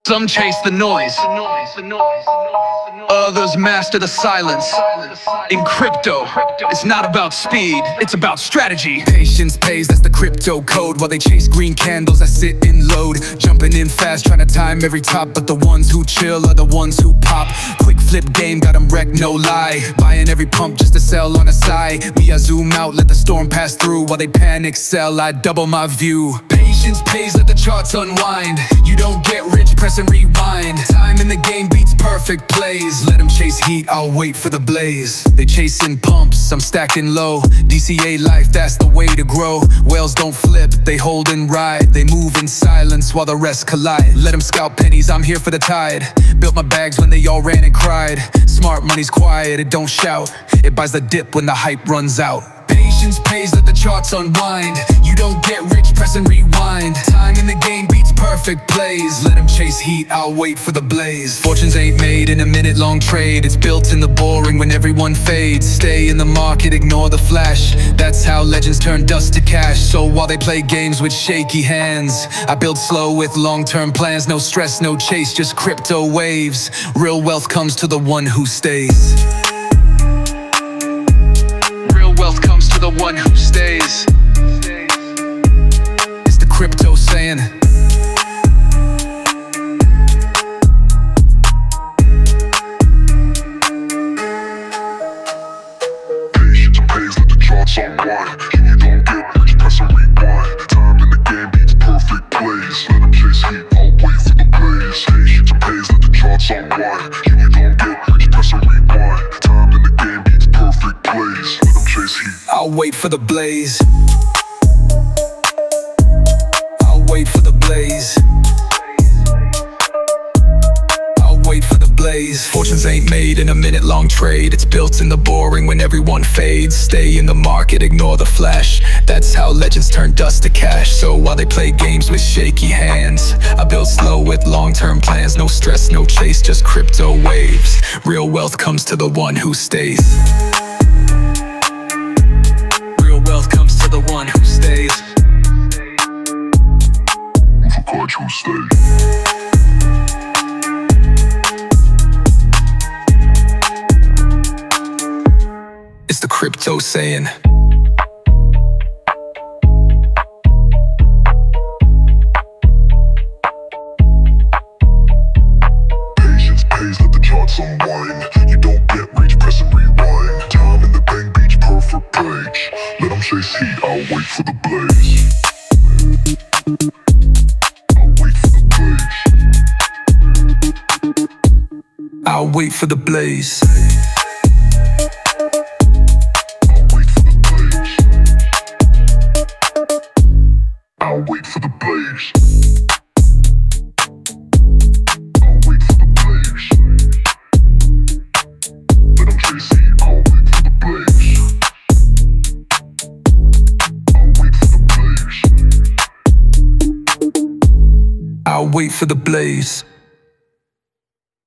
Some chase the noise, others master the silence. In crypto, it's not about speed, it's about strategy. Patience pays, that's the crypto code. While they chase green candles, I sit in load. Jumping in fast, trying to time every top. But the ones who chill are the ones who pop. Quick flip game, got them wrecked, no lie. Buying every pump just to sell on the side. Me, I zoom out, let the storm pass through. While they panic sell, I double my view. Patience pays, let the charts unwind. You don't get rich, press and rewind. Time in the game beats perfect plays. Let them chase heat, I'll wait for the blaze. They chasing pumps, I'm stacking low. DCA life, that's the way to grow. Whales don't flip, they hold and ride. They move in silence while the rest collide. Let them scalp pennies, I'm here for the tide. Built my bags when they all ran and cried. Smart money's quiet, it don't shout. It buys the dip when the hype runs out. Patience pays, let the charts unwind. You don't get rich, press and rewind. Time in the game beats perfect plays. Let them chase heat, I'll wait for the blaze. Fortunes ain't made in a minute-long trade. It's built in the boring when everyone fades. Stay in the market, ignore the flash. That's how legends turn dust to cash. So while they play games with shaky hands, I build slow with long-term plans. No stress, no chase, just crypto waves. Real wealth comes to the one who stays. Wealth comes to the one who stays. It's the crypto saying. Patience pays, let the charts unwind. You don't get rich, press and rewind. Time in the game beats perfect plays. Let them chase heat, I'll wait for the blaze. Patience pays, let the charts unwind. You don't get rich, press and rewind. Time in the game beats perfect plays. Let them chase heat, I'll wait for the blaze. I'll wait for the blaze. I'll wait for the blaze. Fortunes ain't made in a minute-long trade. It's built in the boring when everyone fades. Stay in the market, ignore the flash. That's how legends turn dust to cash. So while they play games with shaky hands, I build slow with long-term plans. No stress, no chase, just crypto waves. Real wealth comes to the one who stays. Wealth comes to the one who stays. with a coach who stays. It's the crypto saying. Patience pays, let the charts unwind. You don't get rich, press and rewind. Time in the bank beats perfect page. Let them chase heat, I'll wait for the blaze. I'll wait for the blaze. I'll wait for the blaze. I'll wait for the blaze. I'll wait for the blaze. Let them chase heat, I'll wait for the blaze. I'll wait for the blaze. I'll wait for the blaze.